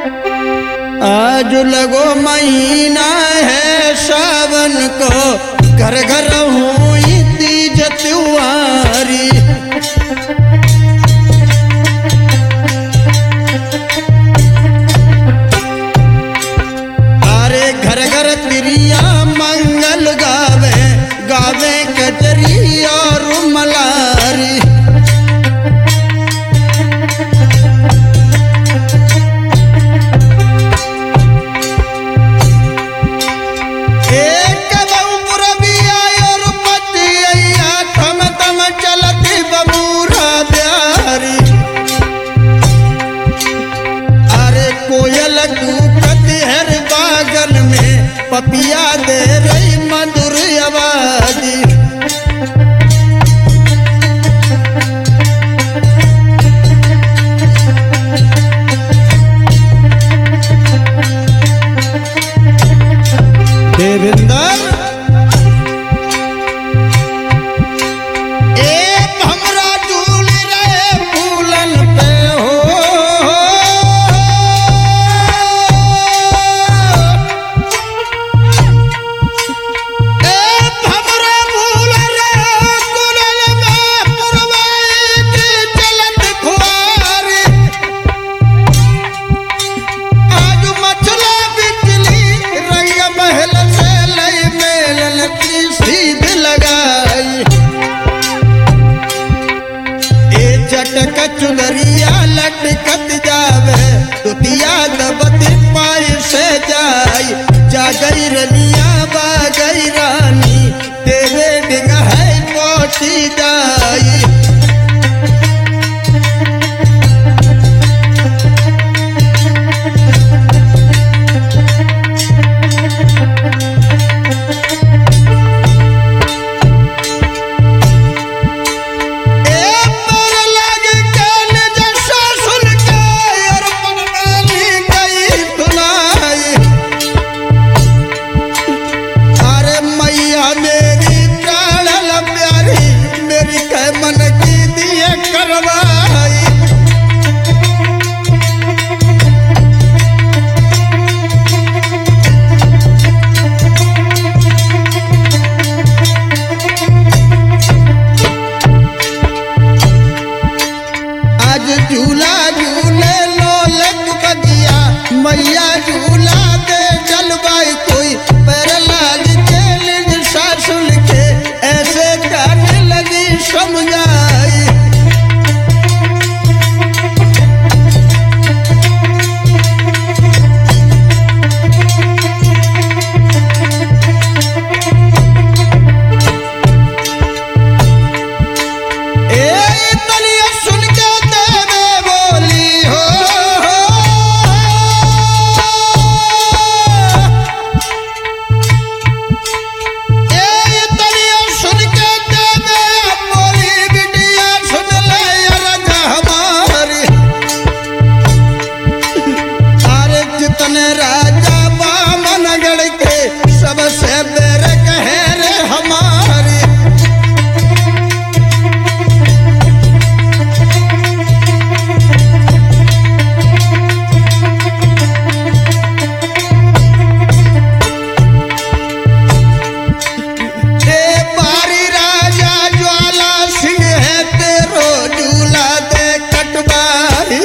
आज लगो महीना है सावन को, घर घर हुई तीज त्योहारी। अरे घर घर तिरिया मंगल गावे, गावे कजरी और मलारी। पपिया दे रही मधुर आवाज़ी। देवेंद्र चुनरिया लटकत जावे, दुतिया दबत पाय से जाई। जा गई रनिया बा गई रानी, तेरे डिंगा है पोती जाई। झूला झूले लोलक बगिया, मैया झूला दे जलवाई। कोई पैरलाज के सासुल के ऐसे गाने लगी समझाई। राजा बामनगढ़ के सबसे बेरे कहे रे हमारी। बारी राजा ज्वाला सिंह है, तेरो झूला दे कटवाई।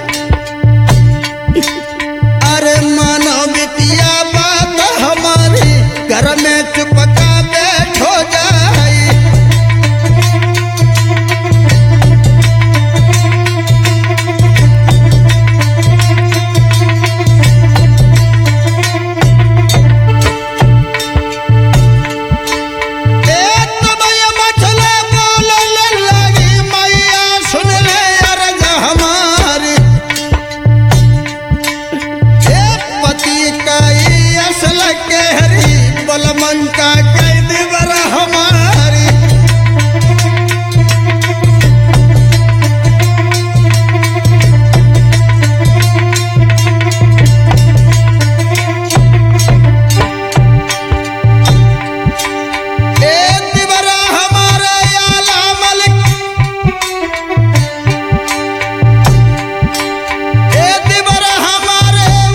मानो बिटिया बात हमारी, घर में चुपका बैठो जाई। मछले बोलने लगी, मैया सुन ले अर्ज हमारी। असल के हरी बलमन का कैद बर हमारी। हमारे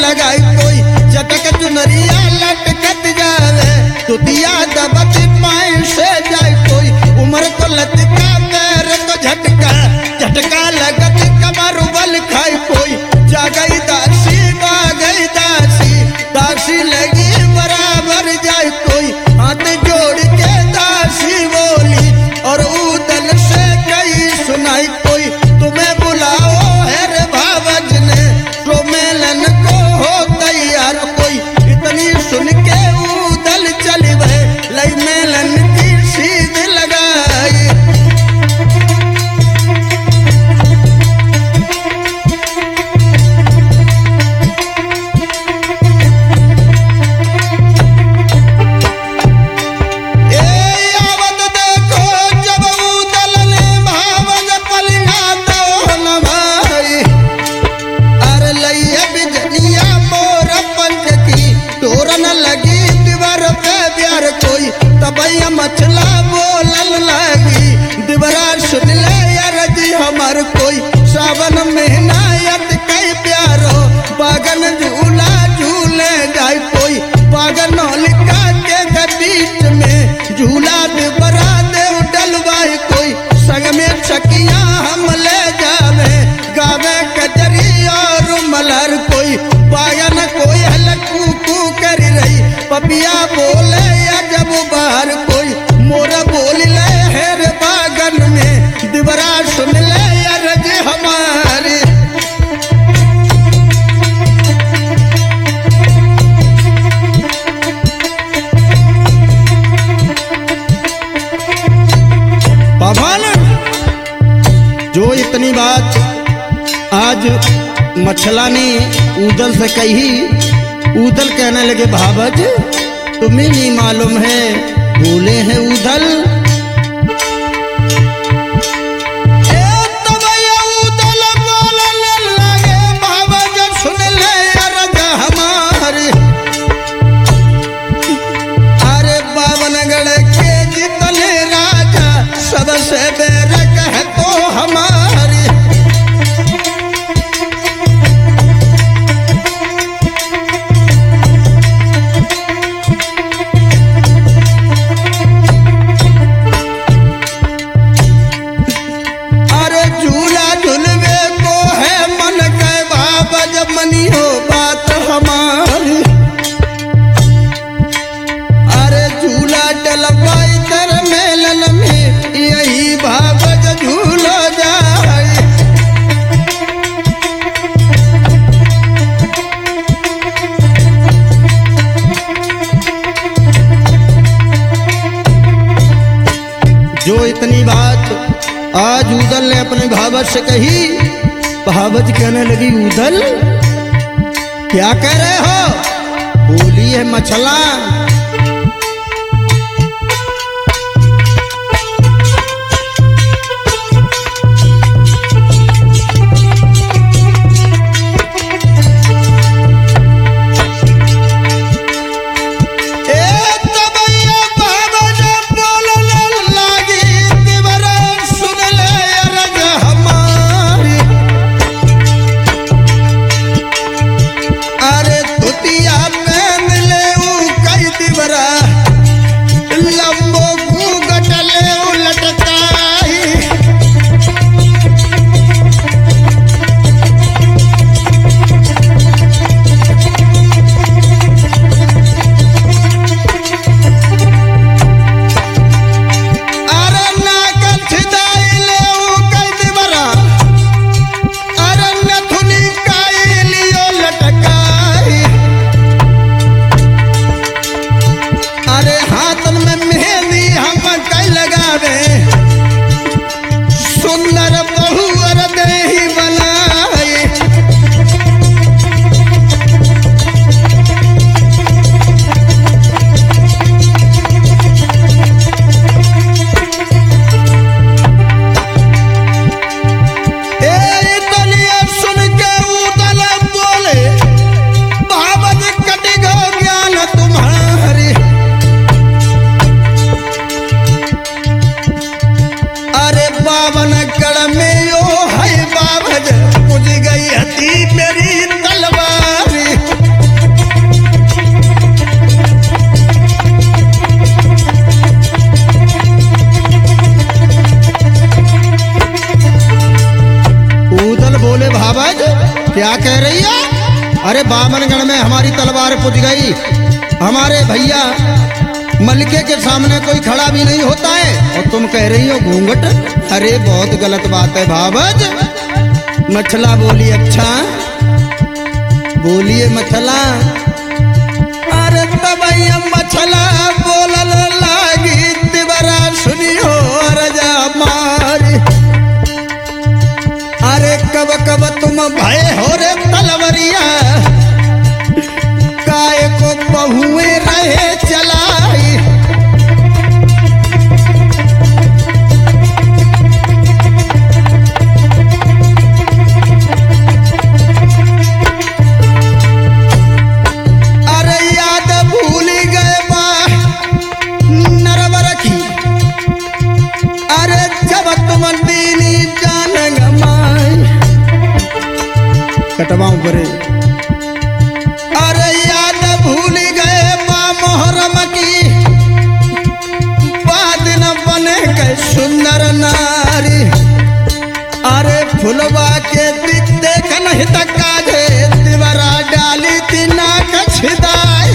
लगाई कोई चटक चुनरिया लटकत जावे तुतिया दबत पाए से जाए कोई उम्र को लटका पैर को झटका झटका लगत कमर बल खाई कोई जा गई दासी गा गई दासी दासी लगी बराबर जाए कोई हाथ जोड़ के दासी बोली और उदल से कई सुनाई कोई तुम्हें बुलाओ है रे भावज ने तो मेलन को हो तैयार कोई इतनी सुन के उदल चली भय लई मेलन की सीध लगाई मछला बोलन लगी दिवरा सुन ले अरज हमार कोई सावन महीना यत कई प्यारो बागन झूला झूले जाए कोई बागन लिखा के बीच में झूला दिवरा दे डलवाई कोई संग में सकिया हम ले जावे गावे कजरी और मलर कोई बागन कोई हलकू कू कर रही पपिया बोले या जब बाहर कोई मोरा बोल ले हेर बागन में दिवरा सुन ले अरज हमारी पवन जो इतनी बात आज मछला ने उदल से कही उदल कहने लगे भावज तुम्हें नहीं मालूम है बोले हैं उदल उदल बोलने लगे भावज सुन ले अरज हमारी अरे बावनगढ़ के जितने राजा सबसे बेरक है तो हमारी मनी हो बात हमारी अरे झूला डलवाई तर मेलन में यही भावज झूलो जाए जो इतनी बात आज उदल ने अपने भावज से कही भावज कहने लगी उदल क्या कह रहे हो बोली है मछला अरे बामनगढ़ में हमारी तलवार पुज गई, हमारे भैया मलके के सामने कोई खड़ा भी नहीं होता है और तुम कह रही हो घूंघट। अरे बहुत गलत बात है भावज। मछला बोली अच्छा बोलिए मछला। अरे तब मछला बोलल लागी तिबरा सुनियो रजा मारी। अरे कब कब तुम भय हो रे तलवरिया, काय को बहुए रहे चलाई। अरे याद भूल गए बा नरवर की, अरे जब तुम दीनी जान गमाई। कटवाऊं परे। अरे याद भूल गए बा मोहरम की, बाद न बने गए सुंदर नारी। अरे फुलवा के दिख देखन हित काजे, तिवरा डाली तीना कछदाई।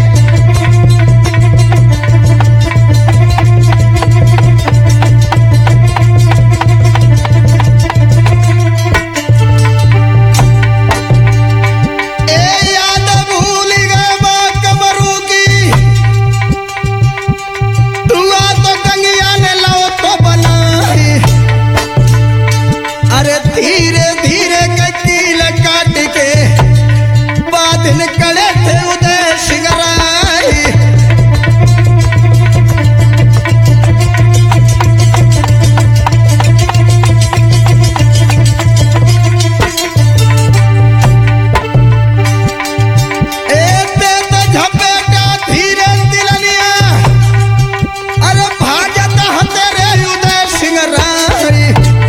धीरे धीरे कील काट के बादल कड़े थे उदय सिंगराई। झपेटा धीरे तिलनिया, अरे भाजत हते रे उदय सिंगराई।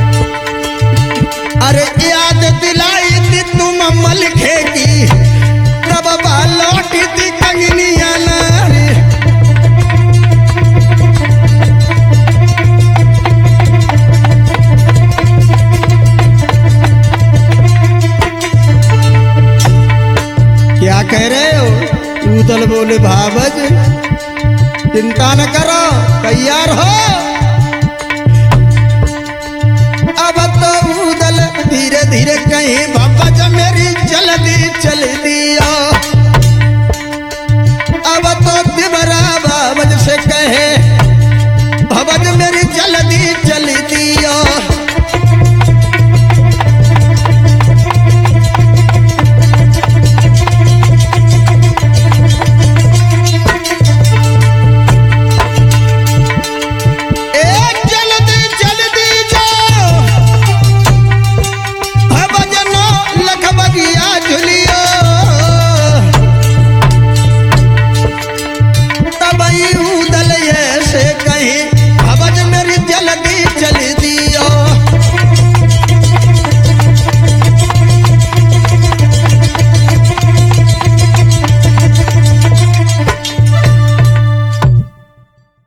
अरे याद दिलाई थी तुम मलखे की, तब लौटी थी कंगनिया नारी। क्या कह रहे हो? उदल बोले भावज चिंता न करो, तैयार हो। अब तो उदल धीरे धीरे कहीं बाबा जा मेरी जल्दी